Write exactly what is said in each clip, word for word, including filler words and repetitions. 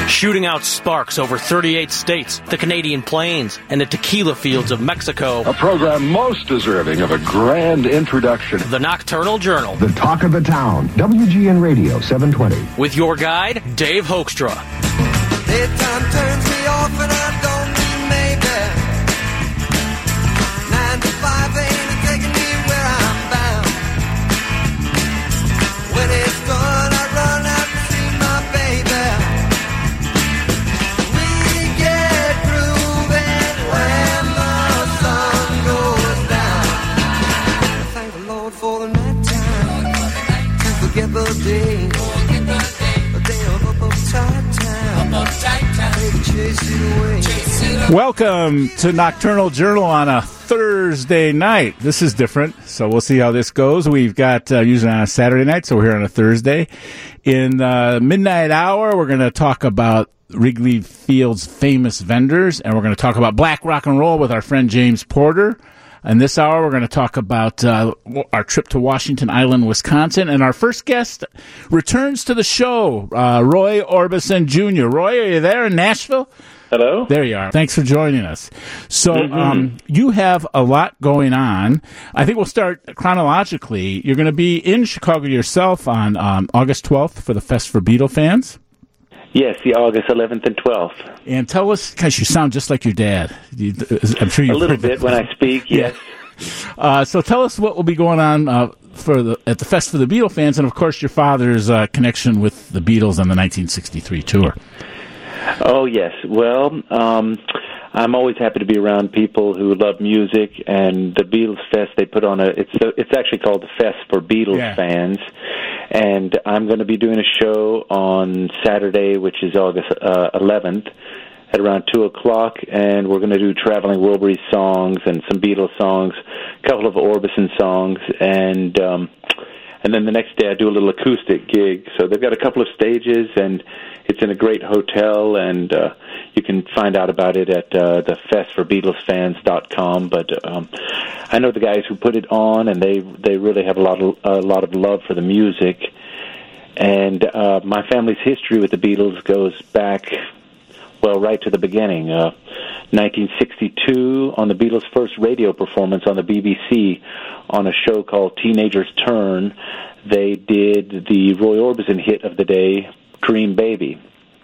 shooting out sparks over thirty-eight states, the Canadian Plains, and the tequila fields of Mexico. A program most deserving of a grand introduction. The Nocturnal Journal. The talk of the town. W G N Radio seven twenty. With your guide, Dave Hoekstra. Daytime turns me off and I don't mean maybe. Nine to five ain't taking me where I'm bound. When it's done, I run out to see my baby. We get grooving when the sun goes down. Thank the Lord for the night time. To forget the day. The day of uptight time. Welcome to Nocturnal Journal on a Thursday night. This is different, so we'll see how this goes. We've got uh, usually on a Saturday night, so we're here on a Thursday. In the midnight hour, we're going to talk about Wrigley Field's famous vendors, and we're going to talk about black rock and roll with our friend James Porter. In this hour, we're going to talk about uh, our trip to Washington Island, Wisconsin. And our first guest returns to the show, uh, Roy Orbison Junior Roy, are you there in Nashville? Hello. There you are. Thanks for joining us. So mm-hmm. um, you have a lot going on. I think we'll start chronologically. You're going to be in Chicago yourself on um, August twelfth for the Fest for Beatle fans. Yes, the August eleventh and twelfth. And tell us, because you sound just like your dad. You, I'm sure you a little bit when I speak. Yes. Yeah. Uh, so tell us what will be going on uh, for the at the Fest for the Beatle fans, and of course your father's uh, connection with the Beatles on the nineteen sixty-three tour. Oh yes. Well, um, I'm always happy to be around people who love music, and the Beatles Fest they put on a. It's a, it's actually called the Fest for Beatles yeah. fans. And I'm going to be doing a show on Saturday, which is August uh, eleventh, at around two o'clock, and we're going to do Traveling Wilburys songs and some Beatles songs, a couple of Orbison songs, and um, and then the next day I do a little acoustic gig. So they've got a couple of stages, and it's in a great hotel, and uh, you can find out about it at uh, the fest for beatles fans dot com. But um, I know the guys who put it on, and they they really have a lot of a lot of love for the music. And uh, my family's history with the Beatles goes back, well, right to the beginning. Uh, nineteen sixty-two, on the Beatles' first radio performance on the B B C, on a show called Teenager's Turn, they did the Roy Orbison hit of the day, Dream Baby.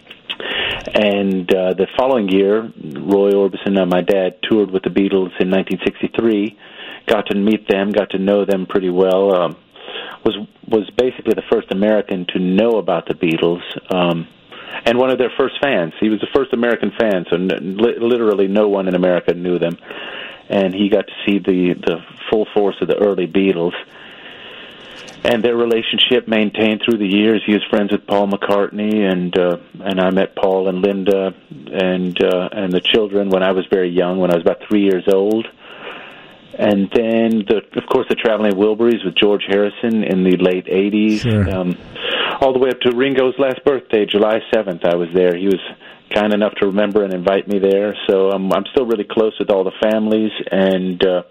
And uh, the following year, Roy Orbison and my dad toured with the Beatles in nineteen sixty-three, got to meet them, got to know them pretty well, um, was was basically the first American to know about the Beatles, um, and one of their first fans. He was the first American fan, so n- li- literally no one in America knew them. And he got to see the, the full force of the early Beatles. And their relationship maintained through the years. He was friends with Paul McCartney, and uh, and I met Paul and Linda and uh, and the children when I was very young, when I was about three years old. And then, the, of course, the Traveling Wilburys with George Harrison in the late eighties, sure. um, all the way up to Ringo's last birthday, July seventh. I was there. He was kind enough to remember and invite me there. So um, I'm still really close with all the families, and uh,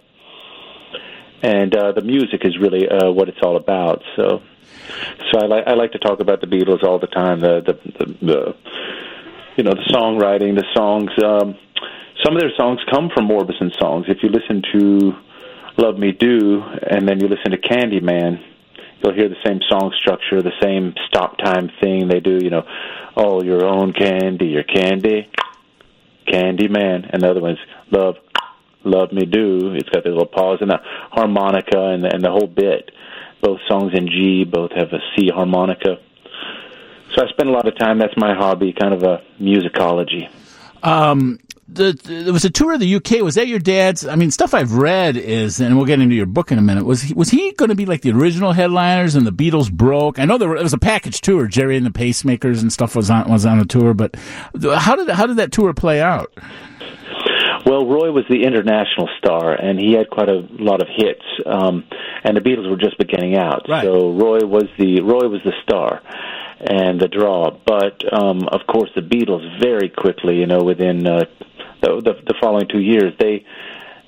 and uh, the music is really uh, what it's all about. So, so I like I like to talk about the Beatles all the time. The the, the, the you know the songwriting, the songs. Um, Some of their songs come from Orbison songs. If you listen to Love Me Do and then you listen to Candyman, you'll hear the same song structure, the same stop time thing they do, you know, oh, your own candy, your candy, Candyman. And the other one's Love, Love Me Do. It's got the little pause and the harmonica and the, and the whole bit. Both songs in G, both have a C harmonica. So I spend a lot of time, that's my hobby, kind of a musicology. Um... The, the, there was a tour of the U K. Was that your dad's? I mean, stuff I've read is, and we'll get into your book in a minute. Was he, was he going to be like the original headliners and the Beatles broke? I know there, were, there was a package tour. Jerry and the Pacemakers and stuff was on was on the tour. But how did how did that tour play out? Well, Roy was the international star, and he had quite a lot of hits. Um, and the Beatles were just beginning out, right. So Roy was the Roy was the star and the draw. But um, of course, the Beatles very quickly, you know, within uh, the, the the following two years, they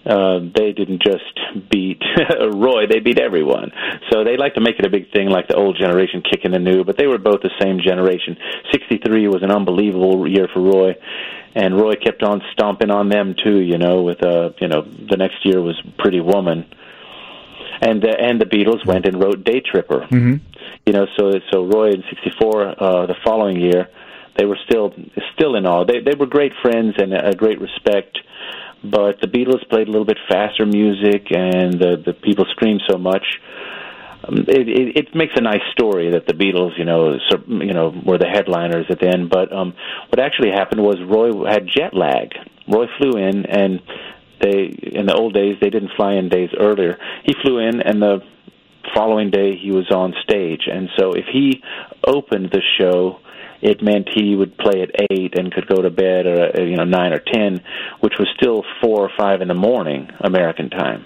uh, they didn't just beat Roy, they beat everyone. So they like to make it a big thing, like the old generation kicking the new, but they were both the same generation. sixty-three was an unbelievable year for Roy, and Roy kept on stomping on them too, you know, with, uh, you know, the next year was Pretty Woman. And, uh, and the Beatles went and wrote Day Tripper. Mm-hmm. You know, so so Roy in sixty-four, uh, the following year, they were still still in awe. They they were great friends and a great respect, but the Beatles played a little bit faster music, and the the people screamed so much. Um, it, it it makes a nice story that the Beatles, you know, so, you know, were the headliners at the end. But um, what actually happened was Roy had jet lag. Roy flew in, and they in the old days they didn't fly in days earlier. He flew in, and the following day he was on stage, and so if he opened the show, it meant he would play at eight and could go to bed at, you know, nine or ten, which was still four or five in the morning American time.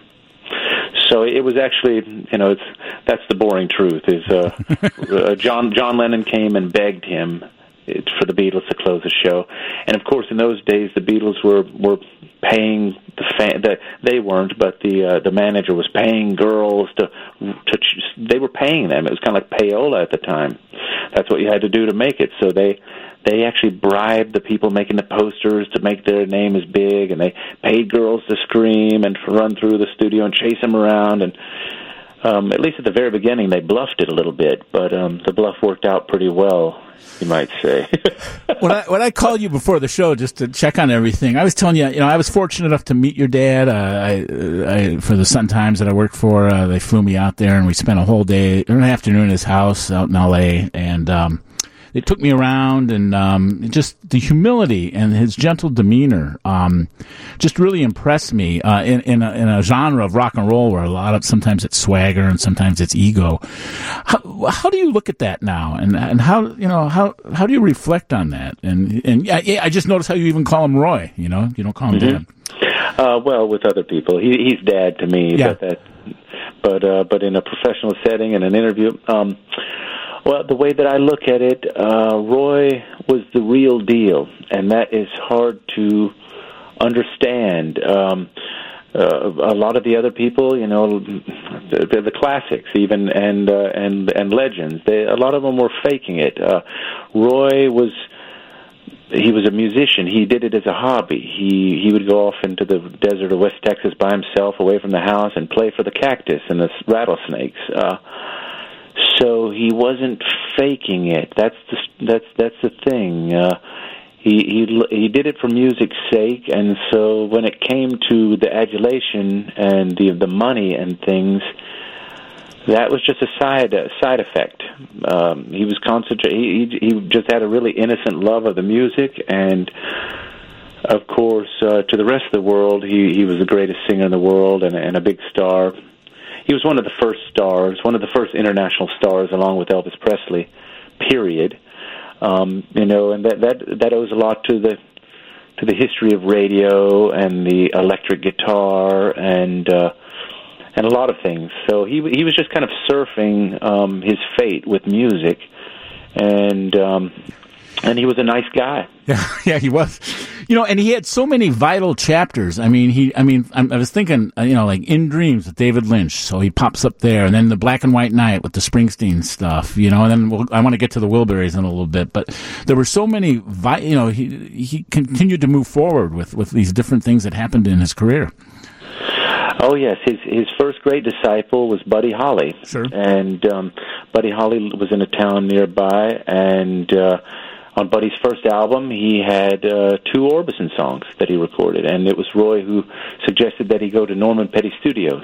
So it was actually, you know, it's that's the boring truth. Is uh, uh, John John Lennon came and begged him for the Beatles to close the show, and of course in those days the Beatles were were paying the fan. The, they weren't, but the uh, the manager was paying girls to to. They were paying them. It was kind of like payola at the time. That's what you had to do to make it. So they they actually bribed the people making the posters to make their name as big, and they paid girls to scream and to run through the studio and chase them around. And um, at least at the very beginning, they bluffed it a little bit, but um, the bluff worked out pretty well, you might say. when I when I called you before the show just to check on everything, I was telling you, you know, I was fortunate enough to meet your dad. Uh, I, I for the Sun Times that I worked for, uh, they flew me out there, and we spent a whole day, an afternoon in his house out in L A, and um, they took me around, and um, just the humility and his gentle demeanor um, just really impressed me uh, in in a, in a genre of rock and roll where a lot of sometimes it's swagger and sometimes it's ego. How, how do you look at that now, and and how you know how how do you reflect on that? And and I, I just noticed how you even call him Roy. You know, you don't call him mm-hmm. Dad. Uh, well, with other people, he, he's Dad to me. Yeah. But that, but uh, but in a professional setting, in an interview. Um, Well, the way that I look at it, uh, Roy was the real deal, and that is hard to understand. Um, uh, a lot of the other people, you know, they're the classics, even and uh, and and legends. They, a lot of them were faking it. Uh, Roy was. He was a musician. He did it as a hobby. He he would go off into the desert of West Texas by himself, away from the house, and play for the cactus and the rattlesnakes. Uh, So he wasn't faking it. That's the that's that's the thing. Uh, he he he did it for music's sake, and so when it came to the adulation and the the money and things, that was just a side uh, side effect. Um, he was concentrate. He, he he just had a really innocent love of the music, and of course, uh, to the rest of the world, he he was the greatest singer in the world and and a big star. He was one of the first stars, one of the first international stars, along with Elvis Presley. Period. Um, you know, and that, that that owes a lot to the to the history of radio and the electric guitar and uh, and a lot of things. So he he was just kind of surfing um, his fate with music, and um, and he was a nice guy. Yeah, yeah, he was. You know, and he had so many vital chapters. I mean, he. I mean, I, I was thinking, you know, like In Dreams with David Lynch. So he pops up there, and then the Black and White Night with the Springsteen stuff. You know, and then we'll, I want to get to the Wilburys in a little bit, but there were so many. Vi- you know, he he continued to move forward with, with these different things that happened in his career. Oh yes, his his first great disciple was Buddy Holly. Sure. And um, Buddy Holly was in a town nearby, and uh, on Buddy's first album, he had uh, two Orbison songs that he recorded, and it was Roy who suggested that he go to Norman Petty Studios.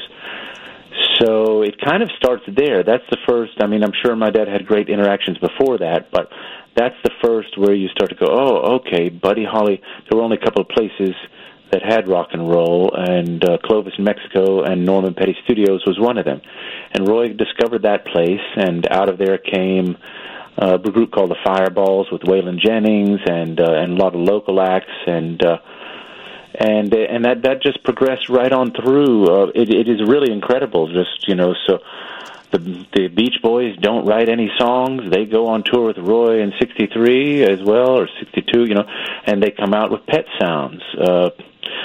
So it kind of starts there. That's the first. I mean, I'm sure my dad had great interactions before that, but that's the first where you start to go, oh, okay, Buddy Holly. There were only a couple of places that had rock and roll, and uh, Clovis, New Mexico, and Norman Petty Studios was one of them. And Roy discovered that place, and out of there came uh, a group called the Fireballs with Waylon Jennings and uh, and a lot of local acts, and uh, and and that that just progressed right on through. Uh, it, it is really incredible, just you know. So the the Beach Boys don't write any songs; they go on tour with Roy in sixty-three as well, or sixty-two, you know, and they come out with Pet Sounds. Uh,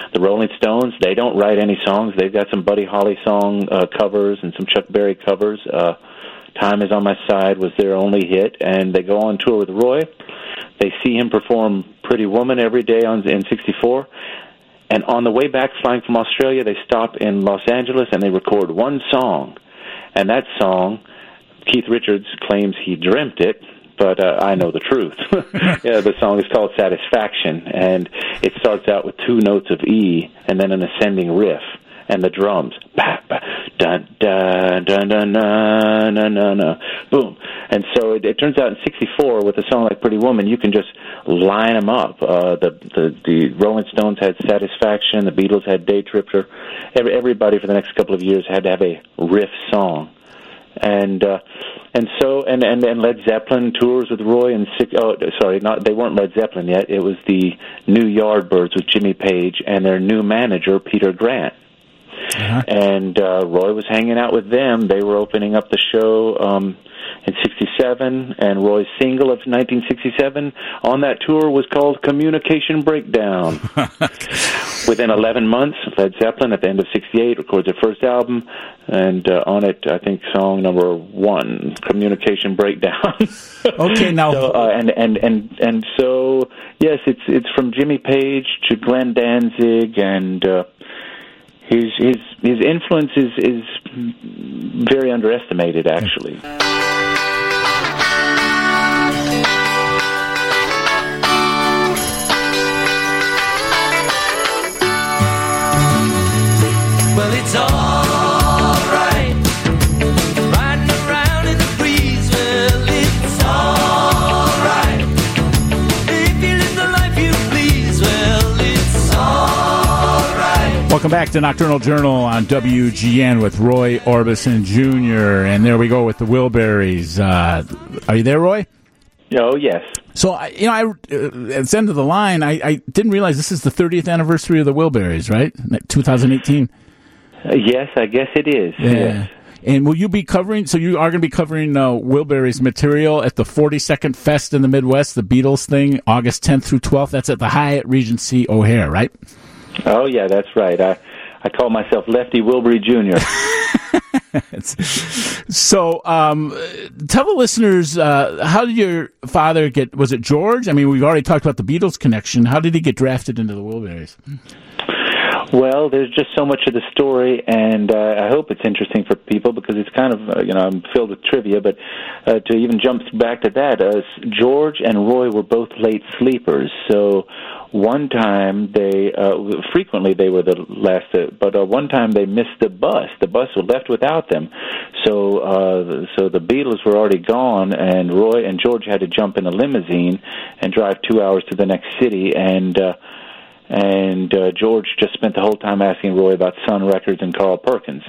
The Rolling Stones, they don't write any songs. They've got some Buddy Holly song uh, covers and some Chuck Berry covers. Uh, Time Is on My Side was their only hit, and they go on tour with Roy. They see him perform Pretty Woman every day on, in sixty-four. And on the way back flying from Australia, they stop in Los Angeles and they record one song. And that song, Keith Richards claims he dreamt it, but uh, I know the truth. Yeah, the song is called Satisfaction, and it starts out with two notes of E and then an ascending riff and the drums. Bah, bah, dun, dun, dun, dun, dun, dun, dun, dun, boom. And so it, it turns out in sixty-four, with a song like Pretty Woman, you can just line them up. Uh, the, the the Rolling Stones had Satisfaction, the Beatles had Day Tripper. Every, everybody for the next couple of years had to have a riff song. And uh, and so and, and, and Led Zeppelin tours with Roy and six, oh sorry not they weren't Led Zeppelin yet. It was the New Yardbirds with Jimmy Page and their new manager Peter Grant. Uh-huh. And uh, Roy was hanging out with them. They were opening up the show um, in sixty-seven, and Roy's single of nineteen sixty-seven on that tour was called Communication Breakdown. Within eleven months, Led Zeppelin, at the end of sixty-eight, records their first album, and uh, on it, I think, song number one, Communication Breakdown. Okay, now... So, uh, and, and, and, and so, yes, it's it's from Jimmy Page to Glenn Danzig, and... Uh, His his his influence is, is very underestimated, actually. Well, it's all right, riding around in the breeze. Well, it's all right, if you live the life you please. Well, it's all right. Welcome back to Nocturnal Journal on W G N with Roy Orbison Junior And there we go with the Wilburys. Uh, are you there, Roy? Oh, yes. So, I, you know, I, uh, at the end of the line, I, I didn't realize this is the thirtieth anniversary of the Wilburys, right? twenty eighteen. Uh, yes, I guess it is. Yeah. Yes. And will you be covering, so you are going to be covering uh, Wilburys material at the forty-second Fest in the Midwest, the Beatles thing, August tenth through twelfth. That's at the Hyatt Regency O'Hare, right? Oh, yeah, that's right. I, I call myself Lefty Wilbury Junior So, um, tell the listeners, uh, how did your father get, was it George? I mean, we've already talked about the Beatles connection. How did he get drafted into the Wilburys? Well, there's just so much of the story, and uh, I hope it's interesting for people because it's kind of, uh, you know, I'm filled with trivia, but uh, to even jump back to that, uh, George and Roy were both late sleepers, so one time they, uh, frequently they were the last, uh, but uh, one time they missed the bus. The bus was left without them, so uh, so the Beatles were already gone, and Roy and George had to jump in a limousine and drive two hours to the next city, and uh, And uh, George just spent the whole time asking Roy about Sun Records and Carl Perkins.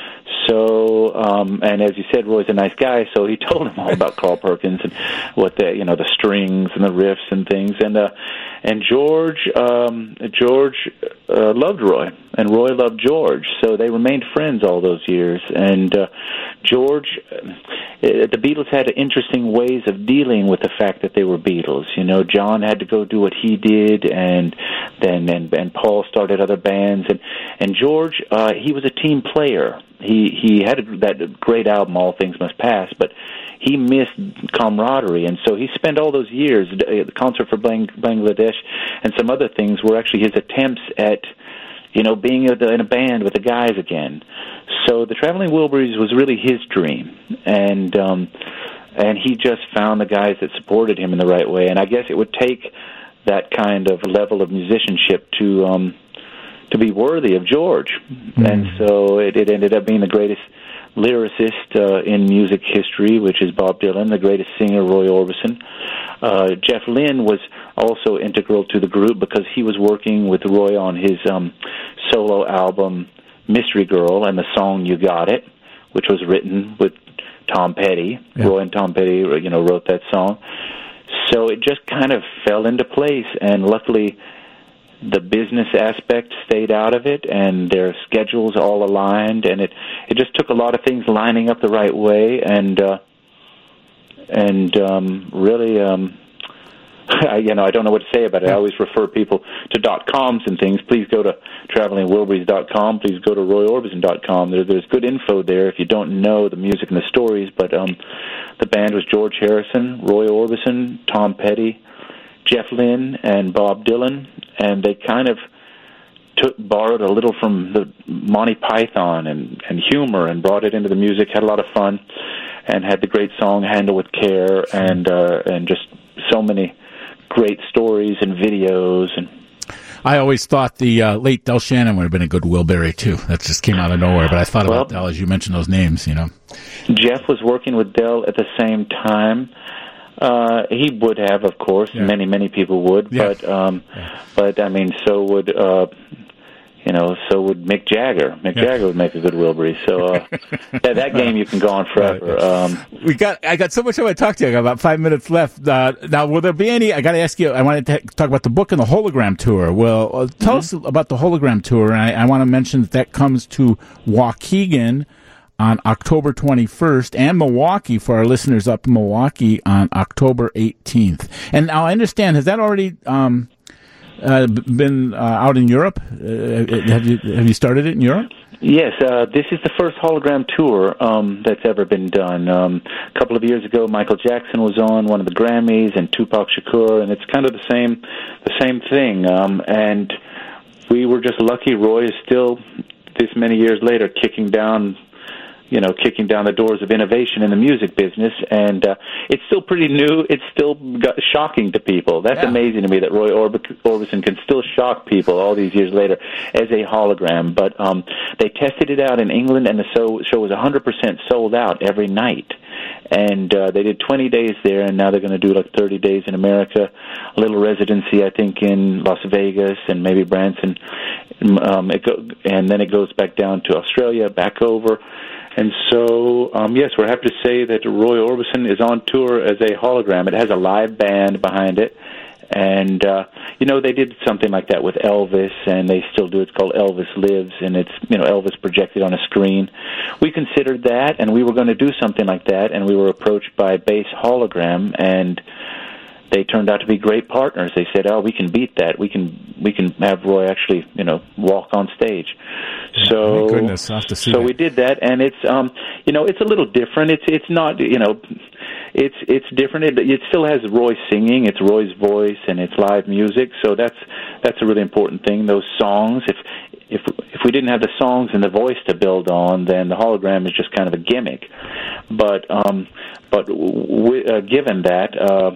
So, um, and as you said, Roy's a nice guy, so he told him all about Carl Perkins and what the, you know, the strings and the riffs and things. And uh, and George, um, George uh, loved Roy, and Roy loved George. So they remained friends all those years. And uh, George, uh, the Beatles had interesting ways of dealing with the fact that they were Beatles. You know, John had to go do what he did, and then and, and Paul started other bands, and and George, uh, he was a team player. He he had a, that great album, All Things Must Pass, but he missed camaraderie, and so he spent all those years, the Concert for Bang, Bangladesh and some other things were actually his attempts at, you know, being in a band with the guys again. So the Traveling Wilburys was really his dream, and um, and he just found the guys that supported him in the right way, and I guess it would take that kind of level of musicianship to um, to be worthy of George, mm-hmm. and so it, it ended up being the greatest lyricist uh, in music history, which is Bob Dylan, the greatest singer, Roy Orbison. Uh, Jeff Lynne was also integral to the group because he was working with Roy on his um, solo album, Mystery Girl, and the song You Got It, which was written with Tom Petty. Yeah. Roy and Tom Petty, you know, wrote that song. So it just kind of fell into place, and luckily the business aspect stayed out of it, and their schedules all aligned, and it, it just took a lot of things lining up the right way, and uh, and um, really, um, I, you know, I don't know what to say about it. I always refer people to dot coms and things. Please go to traveling wilburys dot com. Please go to roy orbison dot com. There, there's good info there if you don't know the music and the stories. But um, the band was George Harrison, Roy Orbison, Tom Petty, Jeff Lynne, and Bob Dylan, and they kind of took borrowed a little from the Monty Python and, and humor and brought it into the music, had a lot of fun, and had the great song Handle with Care, and uh, and just so many great stories and videos. And I always thought the uh, late Del Shannon would have been a good Wilbury, too. That just came out of nowhere, but I thought well, about Del as you mentioned those names, you know. Jeff was working with Del at the same time. Uh, he would have, of course. Yeah. Many, many people would. Yeah. But, um, yeah. but I mean, so would, uh, you know, so would Mick Jagger. Mick yeah. Jagger would make a good Wilbury. So uh, that, that game you can go on forever. Right. Um, we got. I got so much I want to talk to you. I got about five minutes left. Uh, now, will there be any? I got to ask you. I wanted to talk about the book and the hologram tour. Well, uh, tell mm-hmm. us about the hologram tour. And I, I want to mention that that comes to Waukegan on October twenty-first, and Milwaukee for our listeners up in Milwaukee on October eighteenth. And now I understand, has that already um, uh, been uh, out in Europe? Uh, have you have you started it in Europe? Yes, uh, this is the first hologram tour um, that's ever been done. Um, a couple of years ago, Michael Jackson was on one of the Grammys, and Tupac Shakur, and it's kind of the same the same thing. Um, and we were just lucky. Roy is still, this many years later, kicking down. you know, kicking down the doors of innovation in the music business, and uh, it's still pretty new. It's still got, shocking to people. That's yeah. amazing to me that Roy Orb- Orbison can still shock people all these years later as a hologram. But um, they tested it out in England, and the show, show was one hundred percent sold out every night. And uh, they did twenty days there, and now they're going to do like thirty days in America, a little residency, I think, in Las Vegas and maybe Branson. Um, it go- and then it goes back down to Australia, back over. And so, um, yes, we're happy to say that Roy Orbison is on tour as a hologram. It has a live band behind it. And, uh, you know, they did something like that with Elvis, and they still do. It's called Elvis Lives, and it's, you know, Elvis projected on a screen. We considered that, and we were going to do something like that, and we were approached by Base Hologram, and they turned out to be great partners. They said, "Oh, we can beat that. We can we can have Roy actually, you know, walk on stage." So, my goodness, I'll have to see so that. we did that, and it's um, you know, it's a little different. It's it's not, you know, it's it's different. It, it still has Roy singing. It's Roy's voice, and it's live music. So that's that's a really important thing. Those songs, if if if we didn't have the songs and the voice to build on, then the hologram is just kind of a gimmick. But um, but w- uh, given that. Uh,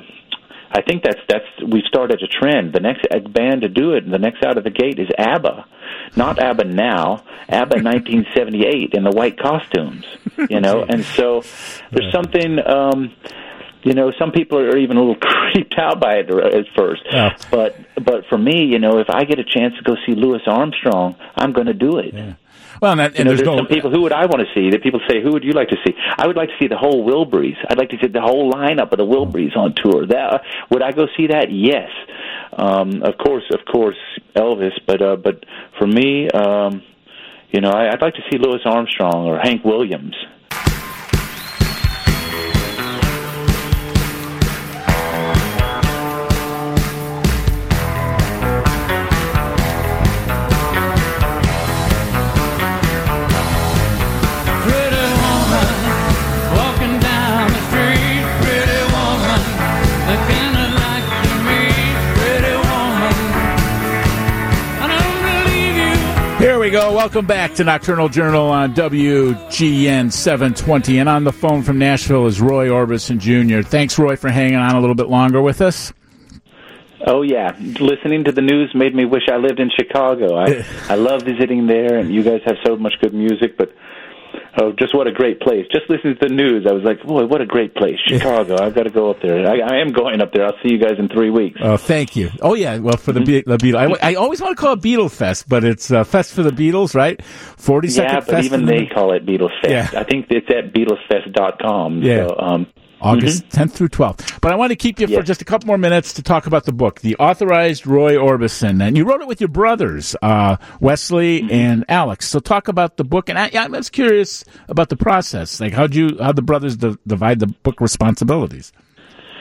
I think that's that's we've started a trend. The next band to do it, the next out of the gate, is ABBA, not ABBA now, ABBA nineteen seventy-eight in the white costumes, you know. And so there's something, um, you know, some people are even a little creeped out by it at first. Yeah. But but for me, you know, if I get a chance to go see Louis Armstrong, I'm going to do it. Yeah. Well, and, that, and you know, there's, there's no, some people. Who would I want to see? That people say, who would you like to see? I would like to see the whole Wilburys. I'd like to see the whole lineup of the Wilburys on tour. That would I go see that? Yes, um, of course, of course, Elvis. But uh, but for me, um, you know, I, I'd like to see Louis Armstrong or Hank Williams. Here we go. Welcome back to Nocturnal Journal on W G N seven twenty. And on the phone from Nashville is Roy Orbison Junior Thanks, Roy, for hanging on a little bit longer with us. Oh, yeah. Listening to the news made me wish I lived in Chicago. I, I love visiting there, and you guys have so much good music, but oh, just what a great place. Just listening to the news, I was like, boy, what a great place. Chicago. I've got to go up there. I, I am going up there. I'll see you guys in three weeks. Oh, thank you. Oh, yeah. Well, for the, mm-hmm. Be- the Beatles. I, I always want to call it Beatle Fest, but it's uh, Fest for the Beatles, right? forty-second Yeah, but Fest even they call it Beatles Fest. Yeah. I think it's at beatles fest dot com. Yeah. So, um, August mm-hmm. tenth through twelfth. But I want to keep you yes. for just a couple more minutes to talk about the book, The Authorized Roy Orbison. And you wrote it with your brothers, uh, Wesley mm-hmm. and Alex. So talk about the book. And I, I was curious about the process. Like, how'd you, how'd the brothers d- divide the book responsibilities?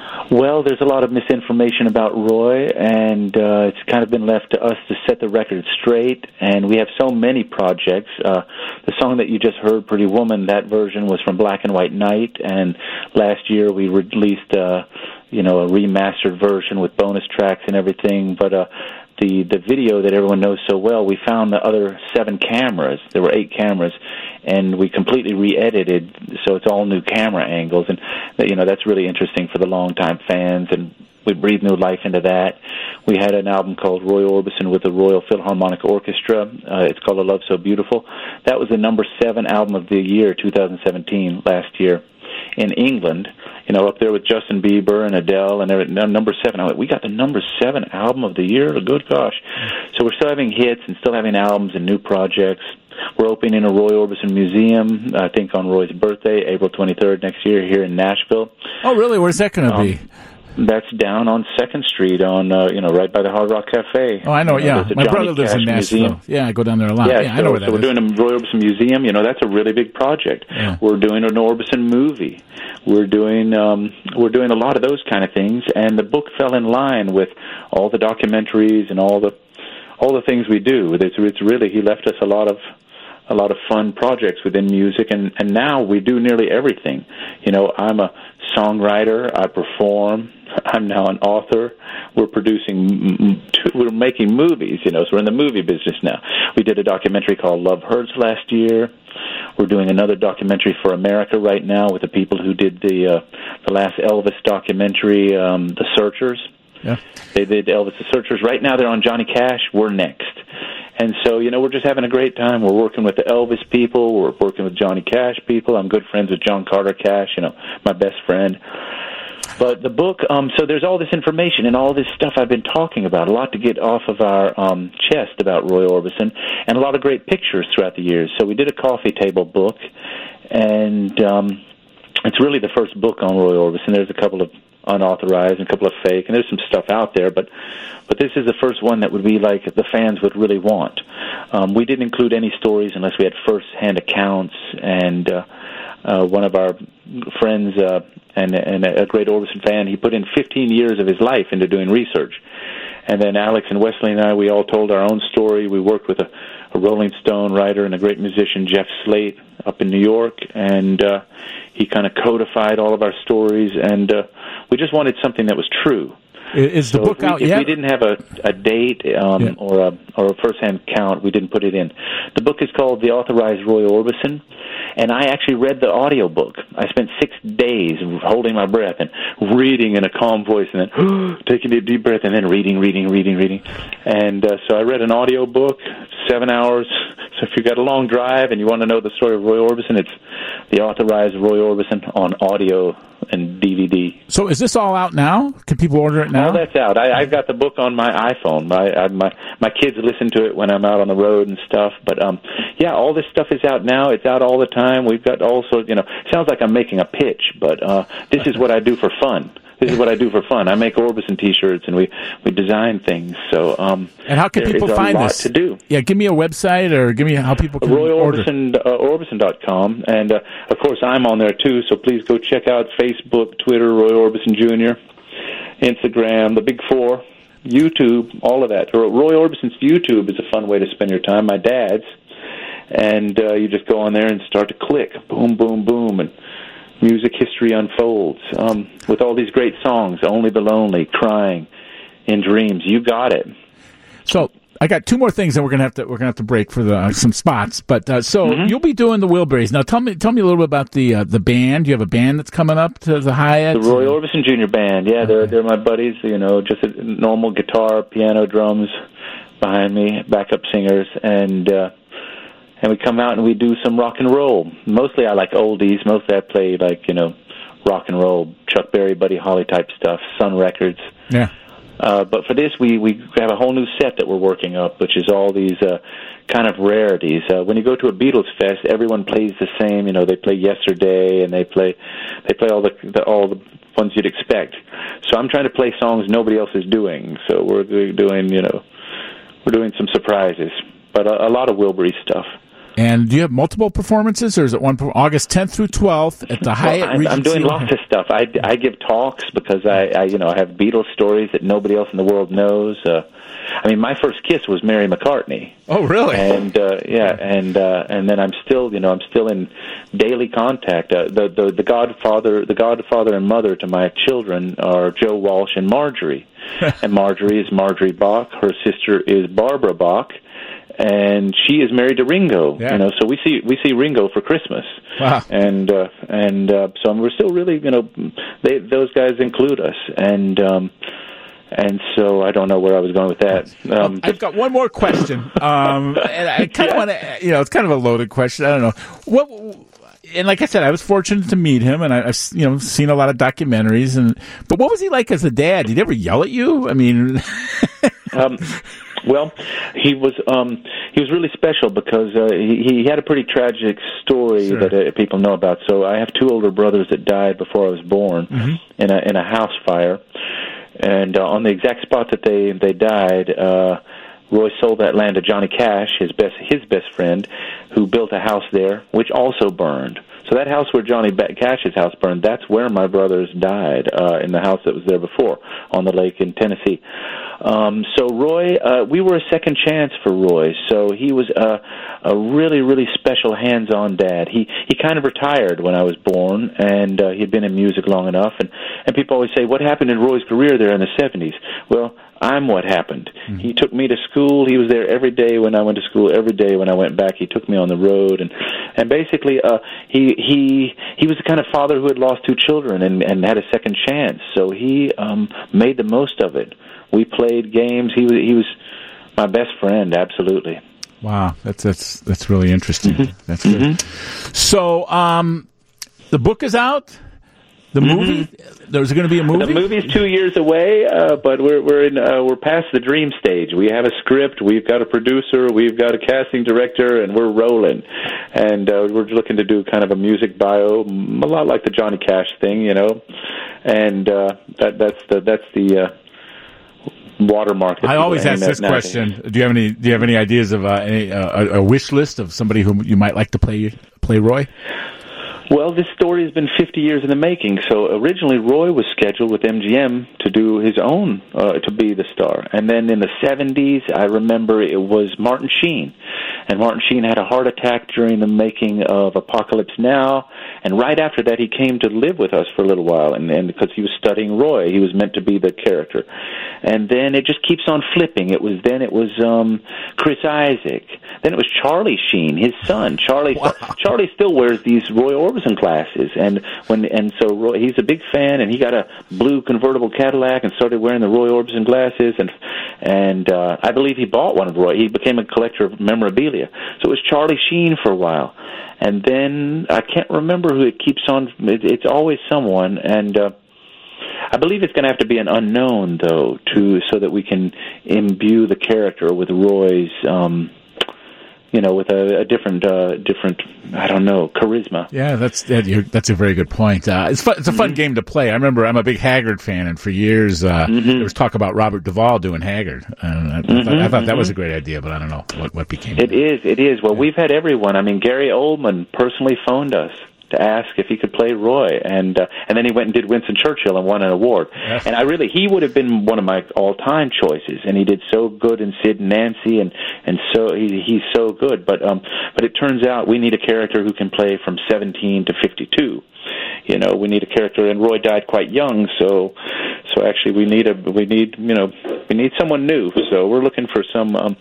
Well, there's a lot of misinformation about Roy, and uh, it's kind of been left to us to set the record straight, and we have so many projects. Uh, the song that you just heard, Pretty Woman, that version was from Black and White Night, and last year we released, uh, you know, a remastered version with bonus tracks and everything, but uh, the, the video that everyone knows so well, we found the other seven cameras. There were eight cameras, and we completely re-edited, so it's all new camera angles, and you know that's really interesting for the longtime fans, and we breathed new life into that. We had an album called Roy Orbison with the Royal Philharmonic Orchestra. Uh, it's called A Love So Beautiful. That was the number seven album of the year, two thousand seventeen, last year, in England. You know, up there with Justin Bieber and Adele, and they're at number seven. I'm like, we got the number seven album of the year? Good gosh. So we're still having hits and still having albums and new projects. We're opening a Roy Orbison museum, I think, on Roy's birthday, April twenty-third next year here in Nashville. Oh, really? Where's that going to um, be? That's down on second Street, on uh, you know, right by the Hard Rock Cafe. Oh, I know, you yeah. know, My Johnny brother lives Cash in Nashville. Museum. Yeah, I go down there a lot. Yeah, yeah so, I know where that so is. we're doing a Roy Orbison museum. You know, that's a really big project. Yeah. We're doing an Orbison movie. We're doing um, we're doing a lot of those kind of things, and the book fell in line with all the documentaries and all the all the things we do. It's, it's really, he left us a lot of a lot of fun projects within music, and, and now we do nearly everything. You know, I'm a songwriter, I perform, I'm now an author, we're producing, we're making movies, you know, so we're in the movie business now. We did a documentary called Love Hurts last year. We're doing another documentary for America right now with the people who did the uh, the last Elvis documentary, um, The Searchers. Yeah. They did Elvis The Searchers. Right now they're on Johnny Cash. We're next. And so, you know, we're just having a great time. We're working with the Elvis people. We're working with Johnny Cash people. I'm good friends with John Carter Cash, you know, my best friend. But the book, um, so there's all this information and all this stuff I've been talking about, a lot to get off of our um, chest about Roy Orbison, and a lot of great pictures throughout the years. So we did a coffee table book, and um, it's really the first book on Roy Orbison. There's a couple of unauthorized and a couple of fake, and there's some stuff out there, but but this is the first one that would be like the fans would really want. Um, we didn't include any stories unless we had first-hand accounts, and uh, uh, one of our friends uh, and, and a great Orbison fan, he put in fifteen years of his life into doing research. And then Alex and Wesley and I, we all told our own story. We worked with a, a Rolling Stone writer and a great musician, Jeff Slate, up in New York, and uh, he kind of codified all of our stories, and uh, we just wanted something that was true. Is the so book if we, out if yet? we didn't have a, a date um, yeah. or a or a first-hand count, we didn't put it in. The book is called The Authorized Roy Orbison, and I actually read the audio book. I spent six days holding my breath and reading in a calm voice, and then taking a deep breath, and then reading, reading, reading, reading. And uh, so I read an audio book, seven hours. So if you've got a long drive and you want to know the story of Roy Orbison, it's The Authorized Roy Orbison on audio and D V D. So is this all out now? Can people order it now? All that's out. I, I've got the book on my iPhone. My I, my my kids listen to it when I'm out on the road and stuff. But um, yeah, all this stuff is out now. It's out all the time. We've got also, you know, sounds like I'm making a pitch, but uh, this is what I do for fun. This is what I do for fun. I make Orbison T-shirts, and we, we design things. So, um, and how can people find a lot this? To do. Yeah, give me a website, or give me how people can Roy order. Orbison, uh, Orbison dot com, and uh, of course I'm on there too. So please go check out Facebook, Twitter, Roy Orbison Junior, Instagram, the Big Four, YouTube, all of that. Roy Orbison's YouTube is a fun way to spend your time. My dad's, and uh, you just go on there and start to click, boom, boom, boom, and music history unfolds um, with all these great songs. Only the Lonely, Crying, In Dreams. You got it. So I got two more things, and we're gonna have to we're gonna have to break for the uh, some spots. But uh, so mm-hmm. you'll be doing the Wilburys now. Tell me tell me a little bit about the uh, the band. You have a band that's coming up to the Hyatt. The Roy Orbison Junior Band. Yeah, okay. they're they're my buddies. You know, just a normal guitar, piano, drums behind me, backup singers, and. Uh, And we come out and we do some rock and roll. Mostly I like oldies. Mostly I play, like, you know, rock and roll, Chuck Berry, Buddy Holly type stuff, Sun Records. Yeah. Uh, but for this, we, we have a whole new set that we're working up, which is all these uh, kind of rarities. Uh, when you go to a Beatles fest, everyone plays the same. You know, they play Yesterday, and they play they play all the, the all the ones you'd expect. So I'm trying to play songs nobody else is doing. So we're doing, you know, we're doing some surprises, but a, a lot of Wilbury stuff. And do you have multiple performances, or is it one August tenth through twelfth at the Hyatt well, I'm, Regency? I'm doing lots of stuff. I, I give talks because I, I you know I have Beatles stories that nobody else in the world knows. Uh, I mean, my first kiss was Mary McCartney. Oh, really? And uh, yeah, and uh, and then I'm still, you know, I'm still in daily contact. Uh, the the the godfather, the godfather and mother to my children are Joe Walsh and Marjorie. And Marjorie is Marjorie Bach. Her sister is Barbara Bach, and she is married to Ringo. Yeah. You know, so we see we see Ringo for Christmas. Wow. And uh, and uh, so we're still really, you know, they, those guys include us. And um, And so I don't know where I was going with that. Um, well, I've got one more question, um, and I kind of yeah. want to, you know, it's kind of a loaded question. I don't know what. And like I said, I was fortunate to meet him, and I, I've you know seen a lot of documentaries. And but what was he like as a dad? Did he ever yell at you? I mean, um, well, he was um, he was really special because uh, he, he had a pretty tragic story sure. that uh, people know about. So I have two older brothers that died before I was born mm-hmm. in a in a house fire. And uh, on the exact spot that they they died, uh, Roy sold that land to Johnny Cash, his best his best friend, who built a house there, which also burned. So that house where Johnny Cash's house burned, that's where my brothers died, uh, in the house that was there before, on the lake in Tennessee. Um, so Roy, uh, we were a second chance for Roy. So he was a, a really, really special hands-on dad. He he kind of retired when I was born, and uh, he'd been in music long enough. And, and people always say, what happened in Roy's career there in the seventies? Well, I'm what happened. Mm-hmm. He took me to school. He was there every day when I went to school, every day when I went back. He took me on the road. And, and basically, uh, he he he was the kind of father who had lost two children and, and had a second chance. So he um, made the most of it. We played games. He was he was my best friend, absolutely. Wow, that's that's that's really interesting. Mm-hmm. That's good. Mm-hmm. So, um, the book is out. The movie? Mm-hmm. There's going to be a movie. The movie's two years away, uh, but we're we're in uh, we're past the dream stage. We have a script. We've got a producer. We've got a casting director, and we're rolling. And uh, we're looking to do kind of a music bio, a lot like the Johnny Cash thing, you know. And uh, that that's the that's the. Uh, watermark. I always ask this question. Do you have any? Do you have any ideas of uh, any, uh, a, a wish list of somebody who you might like to play play Roy? Well, this story has been fifty years in the making. So originally, Roy was scheduled with M G M to do his own, uh, to be the star. And then in the seventies, I remember it was Martin Sheen. And Martin Sheen had a heart attack during the making of Apocalypse Now. And right after that, he came to live with us for a little while. And, and because he was studying Roy, he was meant to be the character. And then it just keeps on flipping. It was then it was um, Chris Isaak. Then it was Charlie Sheen, his son. Charlie wow. Charlie still wears these Roy Orbison glasses, and when and so Roy, he's a big fan, and he got a blue convertible Cadillac and started wearing the Roy Orbison glasses, and and uh, I believe he bought one of Roy. He became a collector of memorabilia. So it was Charlie Sheen for a while, and then I can't remember who it keeps on. It, it's always someone, and. Uh, I believe it's going to have to be an unknown, though, to so that we can imbue the character with Roy's, um, you know, with a, a different, uh, different, I don't know, charisma. Yeah, that's that's a very good point. Uh, it's fun, it's a fun mm-hmm. game to play. I remember I'm a big Haggard fan, and for years uh, mm-hmm. there was talk about Robert Duvall doing Haggard. Uh, I, mm-hmm, I thought, I thought mm-hmm. that was a great idea, but I don't know what what became. It is, it is. Well, yeah. We've had everyone. I mean, Gary Oldman personally phoned us to ask if he could play Roy, and uh, and then he went and did Winston Churchill and won an award. Yeah. And I really, he would have been one of my all-time choices, and he did so good in Sid and Nancy, and and so he, he's so good. But um, but it turns out we need a character who can play from seventeen to fifty-two. You know, we need a character, and Roy died quite young, so so actually we need a we need you know we need someone new. So we're looking for some. Um,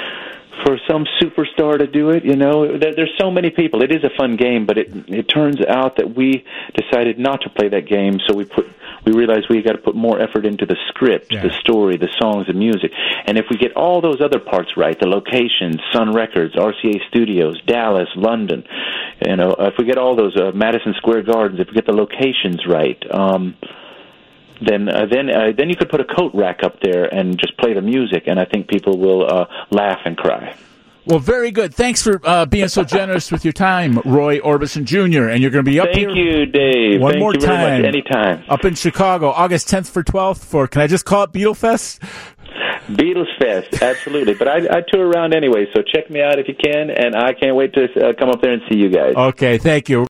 For some superstar to do it, you know, there's so many people. It is a fun game, but it it turns out that we decided not to play that game. So we put we realized we got to put more effort into the script, yeah. the story, the songs, the music. And if we get all those other parts right, the locations, Sun Records, R C A Studios, Dallas, London, you know, if we get all those uh, Madison Square Gardens, if we get the locations right. Um, then uh, then uh, then you could put a coat rack up there and just play the music, and I think people will uh, laugh and cry. Well, very good. Thanks for uh, being so generous with your time, Roy Orbison Junior And you're going to be up Thank here. Thank you, Dave. One Thank more you very time. Much. Anytime. Up in Chicago, August tenth for twelfth for, can I just call it Beatlefest? Beatles Fest, absolutely. But I, I tour around anyway, so check me out if you can, and I can't wait to uh, come up there and see you guys. Okay, thank you.